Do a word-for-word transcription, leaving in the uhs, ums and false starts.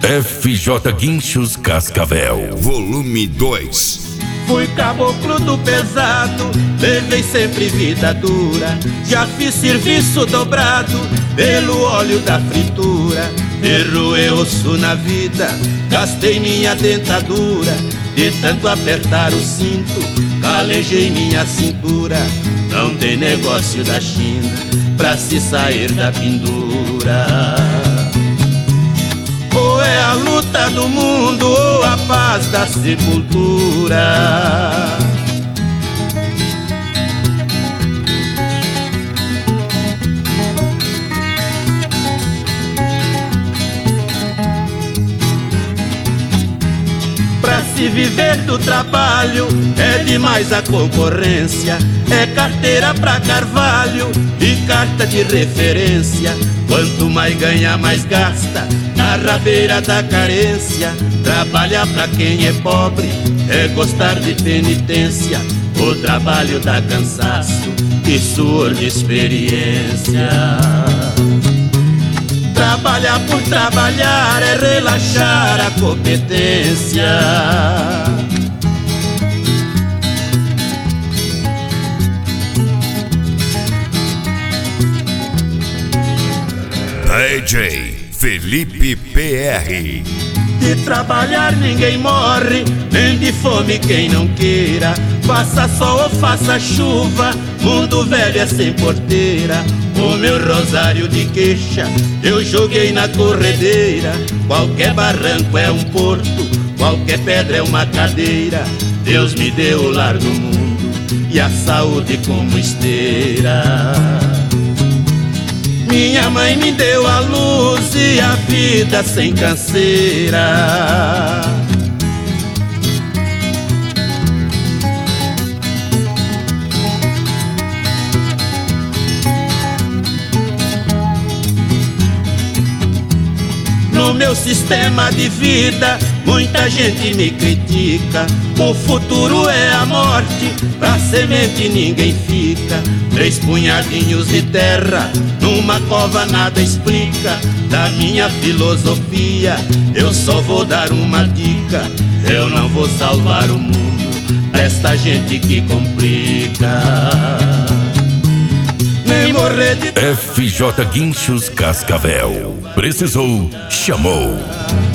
F J Guinchos Cascavel, volume dois. Fui caboclo do pesado, levei sempre vida dura. Já fiz serviço dobrado pelo óleo da fritura. Derruei osso na vida, gastei minha dentadura. De tanto apertar o cinto, calejei minha cintura. Não tem negócio da China pra se sair da pendura. Ou é a luta do mundo ou a paz da sepultura. Pra se viver do trabalho é demais a concorrência. É carteira pra carvalho e carta de referência. Quanto mais ganha, mais gasta na rabeira da carência. Trabalhar pra quem é pobre é gostar de penitência. O trabalho dá cansaço e suor de experiência. Trabalhar por trabalhar é relaxar a competência. D J Felipe P R. De trabalhar ninguém morre, nem de fome quem não queira. Faça sol ou faça chuva, mundo velho é sem porteira. O meu rosário de queixa eu joguei na corredeira. Qualquer barranco é um porto, qualquer pedra é uma cadeira. Deus me deu o lar do mundo e a saúde como esteira. Minha mãe me deu a luz e a vida sem canseira. No meu sistema de vida, muita gente me critica. O futuro é a morte, pra semente ninguém fica. Três punhadinhos de terra, numa cova nada explica. Da minha filosofia, eu só vou dar uma dica. Eu não vou salvar o mundo desta gente que complica. Nem morrer de... F J Guinchos Cascavel. Precisou, chamou.